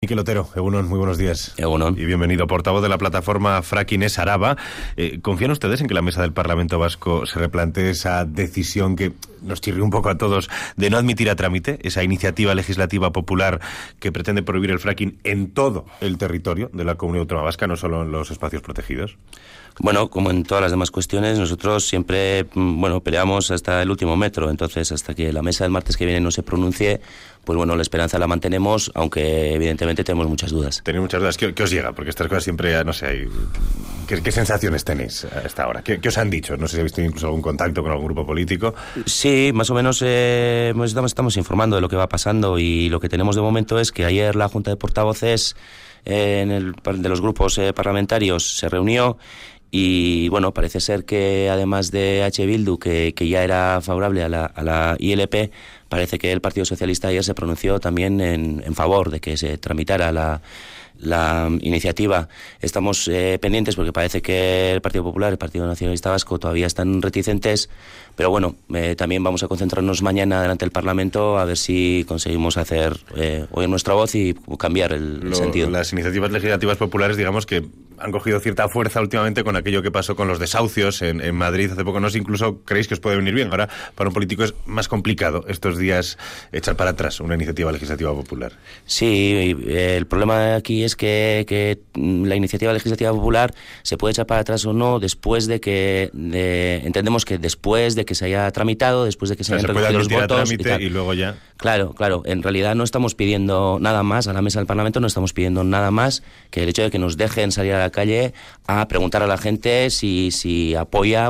Mikel Otero, Egunon, muy buenos días. Egunon. Y bienvenido, portavoz de la plataforma Fracking es Araba. ¿Confían ustedes en que la mesa del Parlamento Vasco se replantee esa decisión que nos chirrió un poco a todos de no admitir a trámite esa iniciativa legislativa popular que pretende prohibir el fracking en todo el territorio de la Comunidad Autónoma Vasca, no solo en los espacios protegidos? Bueno, como en todas las demás cuestiones, nosotros siempre, peleamos hasta el último metro. Entonces, hasta que la mesa del martes que viene no se pronuncie, pues bueno, la esperanza la mantenemos, aunque evidentemente tenemos muchas dudas. Tenéis muchas dudas. ¿Qué os llega? Porque estas cosas siempre, no sé, ¿qué sensaciones tenéis hasta ahora? ¿Qué os han dicho? No sé si habéis tenido incluso algún contacto con algún grupo político. Sí, más o menos estamos informando de lo que va pasando, y lo que tenemos de momento es que ayer la Junta de Portavoces de los grupos parlamentarios se reunió. Y bueno, parece ser que además de H. Bildu, que ya era favorable a la ILP, parece que el Partido Socialista ayer se pronunció también en favor de que se tramitara la iniciativa. Estamos pendientes porque parece que el Partido Popular, el Partido Nacionalista Vasco todavía están reticentes, pero bueno, también vamos a concentrarnos mañana delante del Parlamento a ver si conseguimos hacer oír nuestra voz y cambiar el sentido. Las iniciativas legislativas populares, digamos que han cogido cierta fuerza últimamente con aquello que pasó con los desahucios en Madrid hace poco. No sé, incluso creéis que os puede venir bien. Ahora, para un político es más complicado estos días echar para atrás una iniciativa legislativa popular. Sí, el problema aquí es que la iniciativa legislativa popular se puede echar para atrás o no después de que entendemos que después de que se haya tramitado, después de que se hayan recogido los votos y luego ya. Claro. En realidad no estamos pidiendo nada más a la mesa del Parlamento, no estamos pidiendo nada más que el hecho de que nos dejen salir a la calle a preguntar a la gente si apoya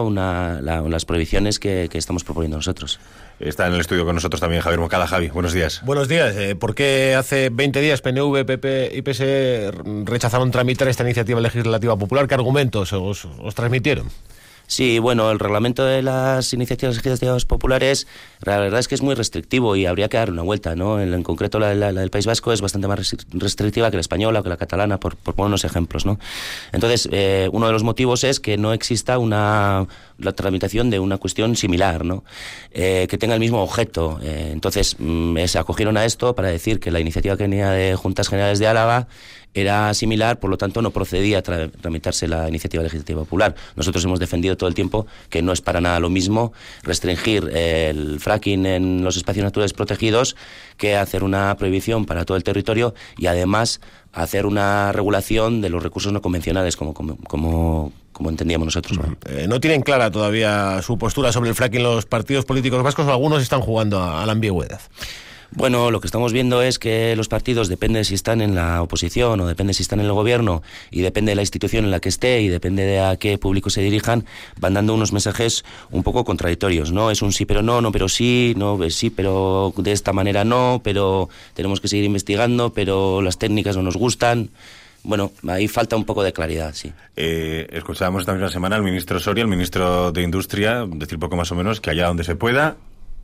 las prohibiciones que estamos proponiendo nosotros. Está en el estudio con nosotros también Javier Moncada. Javi, buenos días. Buenos días. ¿Por qué hace 20 días PNV, PP y PSE rechazaron tramitar esta iniciativa legislativa popular? ¿Qué argumentos os transmitieron? Sí, bueno, el reglamento de las iniciativas legislativas populares, la verdad es que es muy restrictivo y habría que dar una vuelta, ¿no? En concreto, la del País Vasco es bastante más restrictiva que la española o que la catalana, por poner unos ejemplos, ¿no? Entonces, uno de los motivos es que no exista la tramitación de una cuestión similar, ¿no? Que tenga el mismo objeto. Entonces, se acogieron a esto para decir que la iniciativa que venía de Juntas Generales de Álava era similar, por lo tanto no procedía a tramitarse la iniciativa legislativa popular. Nosotros hemos defendido todo el tiempo que no es para nada lo mismo restringir el fracking en los espacios naturales protegidos que hacer una prohibición para todo el territorio y además hacer una regulación de los recursos no convencionales como entendíamos nosotros, ¿no? ¿No tienen clara todavía su postura sobre el fracking los partidos políticos vascos o algunos están jugando a la ambigüedad? Bueno, lo que estamos viendo es que los partidos, depende si están en la oposición o depende si están en el gobierno y depende de la institución en la que esté y depende de a qué público se dirijan, van dando unos mensajes un poco contradictorios, ¿no? Es un sí pero no pero sí, no sí pero de esta manera no, pero tenemos que seguir investigando, pero las técnicas no nos gustan. Bueno, ahí falta un poco de claridad, sí. Escuchábamos esta misma semana al ministro Soria, el ministro de Industria, decir poco más o menos que allá donde se pueda,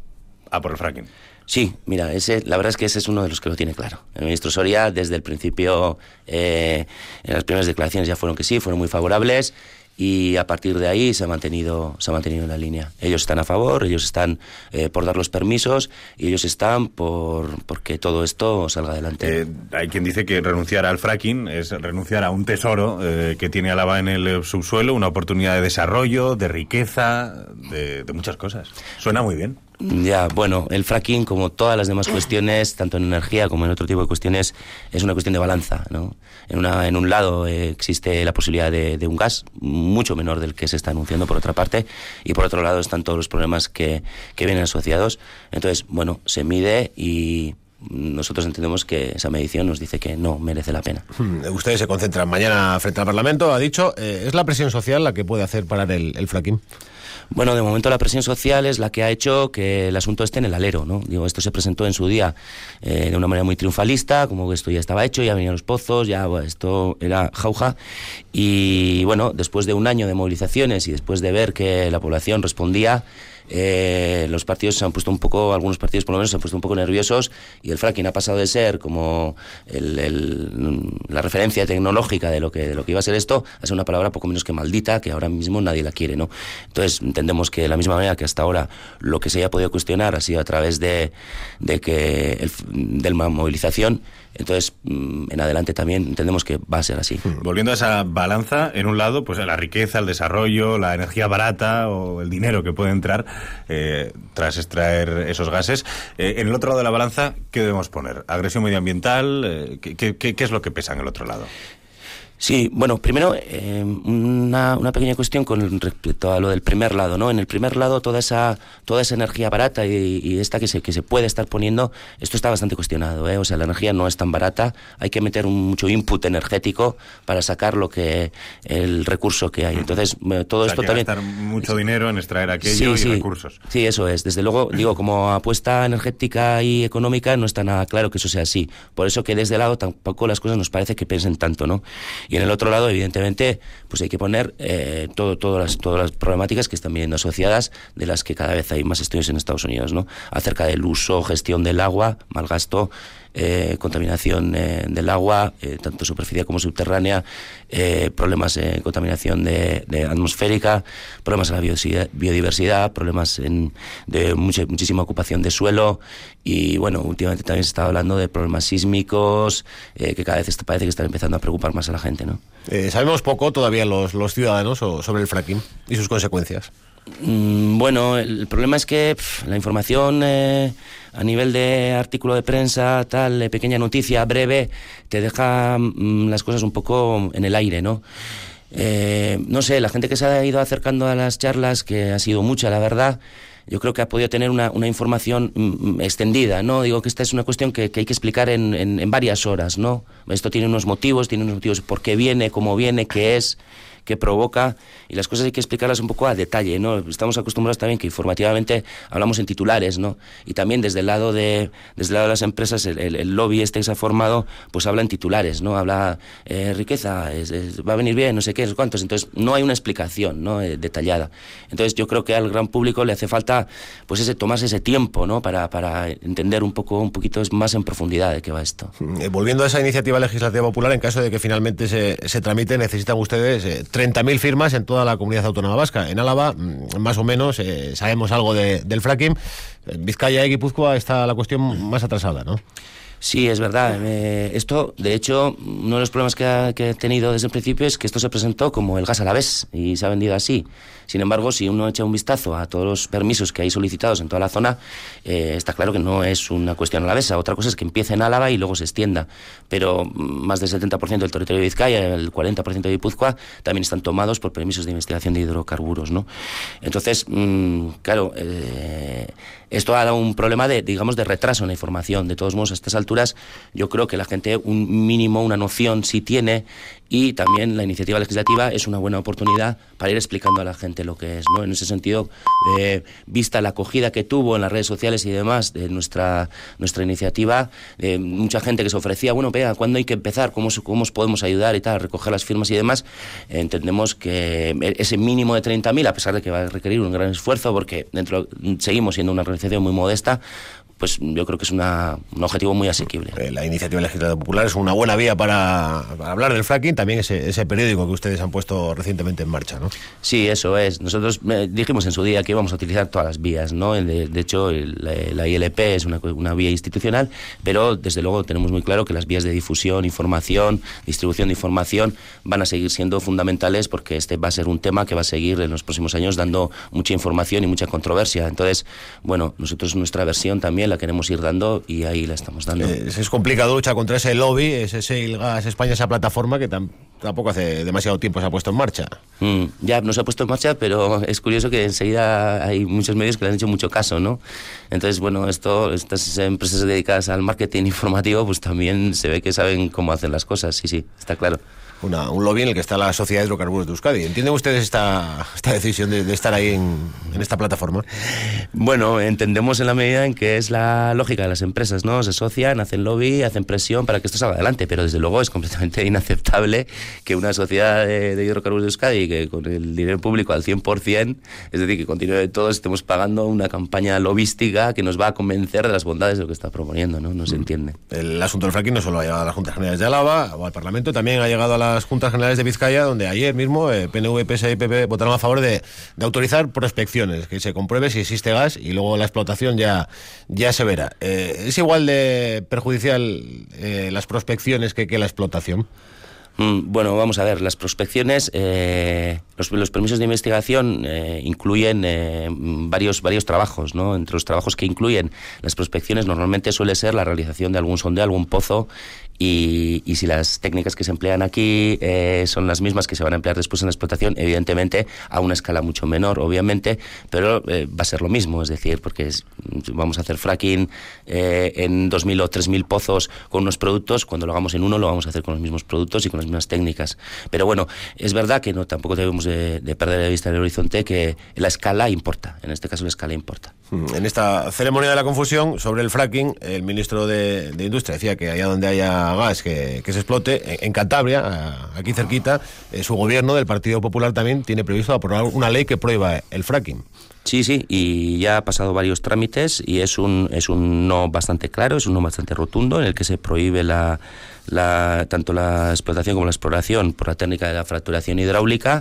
a por el fracking. Sí, mira, la verdad es que ese es uno de los que lo tiene claro. El ministro Soria, desde el principio, en las primeras declaraciones ya fueron que sí, fueron muy favorables, y a partir de ahí se ha mantenido en la línea. Ellos están a favor, ellos están por dar los permisos y ellos están por que todo esto salga adelante. Hay quien dice que renunciar al fracking es renunciar a un tesoro que tiene Álava en el subsuelo, una oportunidad de desarrollo, de riqueza, de muchas cosas. Suena muy bien. Ya, bueno, el fracking, como todas las demás cuestiones, tanto en energía como en otro tipo de cuestiones, es una cuestión de balanza, ¿no? En un lado existe la posibilidad de un gas mucho menor del que se está anunciando por otra parte, y por otro lado están todos los problemas que vienen asociados. Entonces, bueno, se mide y nosotros entendemos que esa medición nos dice que no merece la pena. Ustedes se concentran mañana frente al Parlamento, ha dicho. ¿Es la presión social la que puede hacer parar el fracking? Bueno, de momento la presión social es la que ha hecho que el asunto esté en el alero, ¿no? Digo, esto se presentó en su día de una manera muy triunfalista, como que esto ya estaba hecho, ya venían los pozos, ya esto era jauja. Y bueno, después de un año de movilizaciones y después de ver que la población respondía, los partidos se han puesto un poco, algunos partidos por lo menos se han puesto un poco nerviosos, y el fracking ha pasado de ser como la referencia tecnológica de lo que iba a ser esto, a ser una palabra poco menos que maldita, que ahora mismo nadie la quiere, ¿no? Entonces entendemos que de la misma manera que hasta ahora lo que se haya podido cuestionar ha sido a través de la movilización, entonces en adelante también entendemos que va a ser así. Volviendo a esa balanza, en un lado, pues la riqueza, el desarrollo, la energía barata o el dinero que puede entrar tras extraer esos gases. En el otro lado de la balanza, ¿qué debemos poner? ¿Agresión medioambiental? ¿Qué es lo que pesa en el otro lado? Sí, bueno, primero una pequeña cuestión con respecto a lo del primer lado, ¿no? En el primer lado toda esa energía barata y esta que se puede estar poniendo, esto está bastante cuestionado, ¿eh? O sea, la energía no es tan barata, hay que meter mucho input energético para sacar el recurso que hay. Entonces, todo esto también gastar mucho dinero en extraer aquello y recursos. Sí, eso es. Desde luego, digo, como apuesta energética y económica no está nada claro que eso sea así. Por eso que desde el lado tampoco las cosas nos parece que piensen tanto, ¿no? Y en el otro lado, evidentemente, pues hay que poner todas las problemáticas que están viniendo asociadas, de las que cada vez hay más estudios en Estados Unidos, ¿no? Acerca del uso, gestión del agua, mal gasto, contaminación del agua, tanto superficial como subterránea, problemas de contaminación de atmosférica, problemas en la biodiversidad, problemas de muchísima ocupación de suelo, y bueno, últimamente también se está hablando de problemas sísmicos, que cada vez parece que están empezando a preocupar más a la gente, ¿no? Sabemos poco todavía los ciudadanos sobre el fracking y sus consecuencias. Bueno, el problema es que la información a nivel de artículo de prensa, tal, pequeña noticia breve, te deja las cosas un poco en el aire, ¿no? No sé, la gente que se ha ido acercando a las charlas, que ha sido mucha, la verdad, yo creo que ha podido tener una información extendida, ¿no? Digo que esta es una cuestión que hay que explicar en varias horas, ¿no? Esto tiene unos motivos por qué viene, cómo viene, qué es, qué provoca, y las cosas hay que explicarlas un poco a detalle, ¿no? Estamos acostumbrados también que informativamente hablamos en titulares, ¿no? Y también desde el lado de las empresas, el lobby que se ha formado, pues habla en titulares, ¿no? Habla riqueza, va a venir bien, no sé qué, no sé cuántos. Entonces no hay una explicación, ¿no? Detallada. Entonces yo creo que al gran público le hace falta, pues tomarse ese tiempo, ¿no? Para entender un poquito más en profundidad de qué va esto. Volviendo a esa iniciativa legislativa popular, en caso de que finalmente se tramite, necesitan ustedes 30.000 firmas en toda la comunidad autónoma vasca. En Álava, más o menos, sabemos algo del fracking. En Vizcaya y Guipúzcoa está la cuestión más atrasada, ¿no? Sí, es verdad. Esto, de hecho, uno de los problemas que he tenido desde el principio es que esto se presentó como el gas alavés y se ha vendido así. Sin embargo, si uno echa un vistazo a todos los permisos que hay solicitados en toda la zona, está claro que no es una cuestión alavesa. Otra cosa es que empiece en Álava y luego se extienda. Pero más del 70% del territorio de Vizcaya, el 40% de Guipúzcoa, también están tomados por permisos de investigación de hidrocarburos, ¿no? Entonces, claro, esto ha dado un problema de retraso en la información. De todos modos, a estas alturas, yo creo que la gente un mínimo, una noción sí tiene, y también la iniciativa legislativa es una buena oportunidad para ir explicando a la gente lo que es, ¿no? En ese sentido, vista la acogida que tuvo en las redes sociales y demás de nuestra iniciativa, mucha gente que se ofrecía, bueno, vea, ¿cuándo hay que empezar? ¿Cómo os podemos ayudar y tal? A recoger las firmas y demás. Entendemos que ese mínimo de 30.000, a pesar de que va a requerir un gran esfuerzo, porque seguimos siendo una organización muy modesta, pues yo creo que es un objetivo muy asequible. La iniciativa legislativa popular es una buena vía para hablar del fracking, también ese periódico que ustedes han puesto recientemente en marcha, ¿no? Sí, eso es. Nosotros dijimos en su día que íbamos a utilizar todas las vías, ¿no? De hecho, la ILP es una vía institucional, pero desde luego tenemos muy claro que las vías de difusión, información, distribución de información van a seguir siendo fundamentales, porque este va a ser un tema que va a seguir en los próximos años dando mucha información y mucha controversia. Entonces, bueno, nosotros nuestra versión también la queremos ir dando y ahí la estamos dando. Es complicado luchar contra ese lobby, ese Shale Gas España, esa plataforma que tampoco hace demasiado tiempo se ha puesto en marcha. Ya no se ha puesto en marcha, pero es curioso que enseguida hay muchos medios que le han hecho mucho caso, ¿no? Entonces, bueno, estas empresas dedicadas al marketing informativo, pues también se ve que saben cómo hacen las cosas, sí, está claro. Un lobby en el que está la Sociedad de Hidrocarburos de Euskadi. ¿Entienden ustedes esta decisión de estar ahí en esta plataforma? Bueno, entendemos en la medida en que es la lógica de las empresas, ¿no? Se asocian, hacen lobby, hacen presión para que esto salga adelante, pero desde luego es completamente inaceptable que una sociedad de hidrocarburos de Euskadi, que con el dinero público al 100%, es decir, que con dinero de todos estemos pagando una campaña lobística que nos va a convencer de las bondades de lo que está proponiendo, ¿no? No se entiende. El asunto del fracking no solo ha llegado a las Juntas Generales de Álava o al Parlamento, también ha llegado a las Juntas Generales de Vizcaya, donde ayer mismo PNV, PSE y PP votaron a favor de autorizar prospecciones, que se compruebe si existe gas y luego la explotación ya se verá. ¿Es igual de perjudicial las prospecciones que la explotación? Bueno, vamos a ver, las prospecciones, los permisos de investigación incluyen varios trabajos, ¿no? Entre los trabajos que incluyen las prospecciones normalmente suele ser la realización de algún sondeo, algún pozo, y si las técnicas que se emplean aquí son las mismas que se van a emplear después en la explotación, evidentemente a una escala mucho menor, obviamente, pero va a ser lo mismo, es decir, porque vamos a hacer fracking en 2.000 o 3.000 pozos con unos productos, cuando lo hagamos en uno lo vamos a hacer con los mismos productos y con las mismas técnicas. Pero bueno, es verdad que tampoco debemos de perder de vista el horizonte, que la escala importa, en este caso la escala importa. En esta ceremonia de la confusión sobre el fracking, el ministro de Industria decía que allá donde haya gas que se explote, en Cantabria, aquí cerquita, su gobierno del Partido Popular también tiene previsto aprobar una ley que prohíba el fracking. Sí, y ya ha pasado varios trámites y es un no bastante claro, es un no bastante rotundo, en el que se prohíbe tanto la explotación como la exploración por la técnica de la fracturación hidráulica,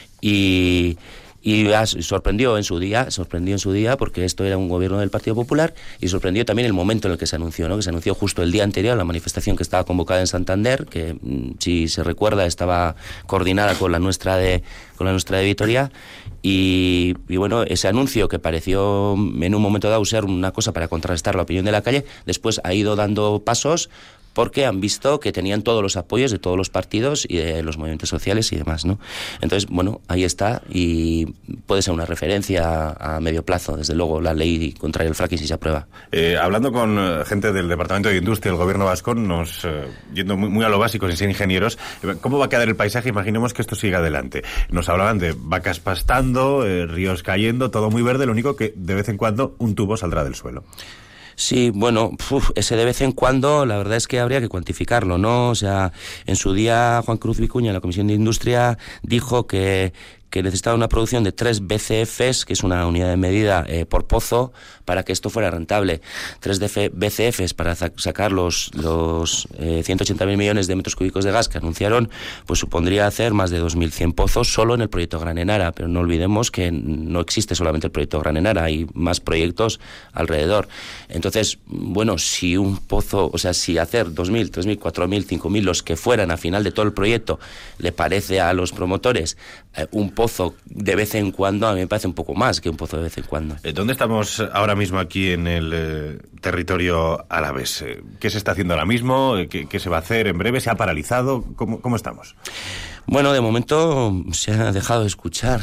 y sorprendió en su día porque esto era un gobierno del Partido Popular, y sorprendió también el momento en el que se anunció, ¿no? Que se anunció justo el día anterior a la manifestación que estaba convocada en Santander, que si se recuerda estaba coordinada con la nuestra de Vitoria, y bueno, ese anuncio que pareció en un momento dado ser una cosa para contrarrestar la opinión de la calle, después ha ido dando pasos, porque han visto que tenían todos los apoyos de todos los partidos y de los movimientos sociales y demás, ¿no? Entonces, bueno, ahí está, y puede ser una referencia a medio plazo, desde luego, la ley contra el fracking si se aprueba. Hablando con gente del Departamento de Industria del Gobierno vasco, yendo muy a lo básico, sin ser ingenieros, ¿cómo va a quedar el paisaje? Imaginemos que esto siga adelante. Nos hablaban de vacas pastando, ríos cayendo, todo muy verde, lo único que de vez en cuando un tubo saldrá del suelo. Sí, bueno, ese de vez en cuando, la verdad es que habría que cuantificarlo, ¿no? O sea, en su día Juan Cruz Vicuña en la Comisión de Industria dijo que necesitaba una producción de 3 BCFs, que es una unidad de medida por pozo, para que esto fuera rentable. 3 BCFs para sacar los 180.000 millones de metros cúbicos de gas que anunciaron, pues supondría hacer más de 2.100 pozos solo en el proyecto Gran Enara. Pero no olvidemos que no existe solamente el proyecto Gran Enara, hay más proyectos alrededor. Entonces, bueno, si un pozo, o sea, si hacer 2.000, 3.000, 4.000, 5.000, los que fueran al final de todo el proyecto, le parece a los promotores un pozo de vez en cuando, a mí me parece un poco más que un pozo de vez en cuando. ¿Dónde estamos ahora mismo aquí en el territorio alavés? ¿Qué se está haciendo ahora mismo? ¿Qué se va a hacer en breve? ¿Se ha paralizado? ¿Cómo estamos? Bueno, de momento se ha dejado de escuchar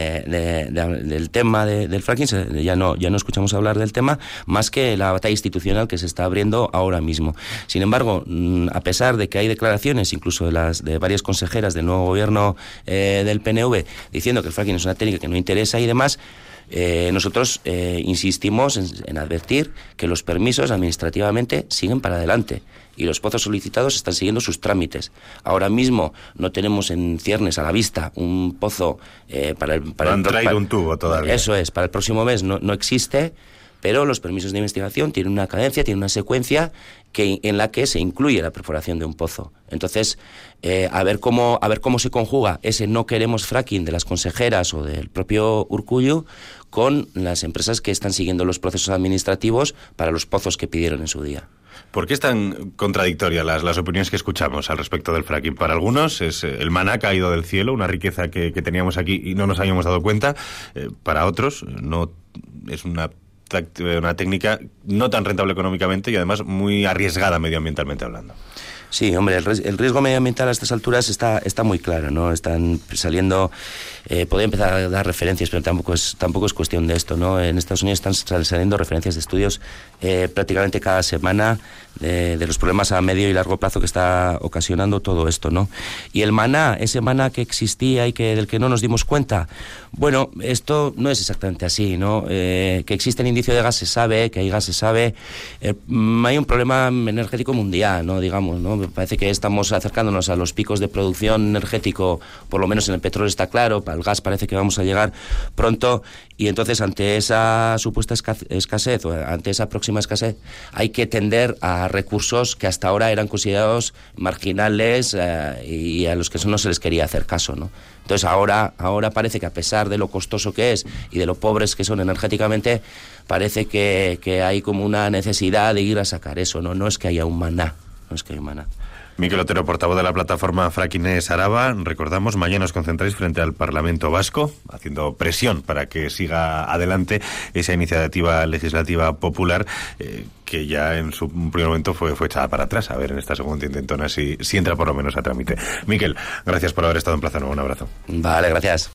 del tema del fracking, ya no escuchamos hablar del tema, más que la batalla institucional que se está abriendo ahora mismo. Sin embargo, a pesar de que hay declaraciones, incluso de varias consejeras del nuevo gobierno del PNV, diciendo que el fracking es una técnica que no interesa y demás, nosotros insistimos en advertir que los permisos administrativamente siguen para adelante y los pozos solicitados están siguiendo sus trámites. Ahora mismo no tenemos en ciernes a la vista un pozo han traído un tubo todavía. Eso es, para el próximo mes no existe, pero los permisos de investigación tienen una cadencia, tienen una secuencia en la que se incluye la perforación de un pozo. Entonces, a ver cómo se conjuga ese no queremos fracking de las consejeras o del propio Urkullu con las empresas que están siguiendo los procesos administrativos para los pozos que pidieron en su día. ¿Por qué es tan contradictoria las opiniones que escuchamos al respecto del fracking? Para algunos es el maná caído del cielo, una riqueza que teníamos aquí y no nos habíamos dado cuenta. Para otros no es una técnica no tan rentable económicamente y además muy arriesgada medioambientalmente hablando. Sí, hombre, el riesgo medioambiental a estas alturas está muy claro, ¿no? Están saliendo, podría empezar a dar referencias, pero tampoco es cuestión de esto, ¿no? En Estados Unidos están saliendo referencias de estudios prácticamente cada semana de los problemas a medio y largo plazo que está ocasionando todo esto, ¿no? Y el maná, ese maná que existía y del que no nos dimos cuenta, bueno, esto no es exactamente así, ¿no? Que existe el indicio de gas se sabe, que hay gas se sabe. Hay un problema energético mundial, ¿no? Digamos, ¿no? Me parece que estamos acercándonos a los picos de producción energético, por lo menos en el petróleo está claro, para el gas parece que vamos a llegar pronto, y entonces ante esa supuesta escasez, o ante esa próxima escasez, hay que tender a recursos que hasta ahora eran considerados marginales y a los que no se les quería hacer caso, ¿no? Entonces ahora parece que, a pesar de lo costoso que es y de lo pobres que son energéticamente, parece que hay como una necesidad de ir a sacar eso, ¿no? No es que haya un maná, no es que haya un maná. Mikel Otero, portavoz de la plataforma Fracking Ez Araba. Recordamos, mañana os concentráis frente al Parlamento Vasco, haciendo presión para que siga adelante esa iniciativa legislativa popular que ya en su primer momento fue echada para atrás. A ver en esta segunda intentona si entra por lo menos a trámite. Mikel, gracias por haber estado en Plaza Nueva. Un abrazo. Vale, gracias.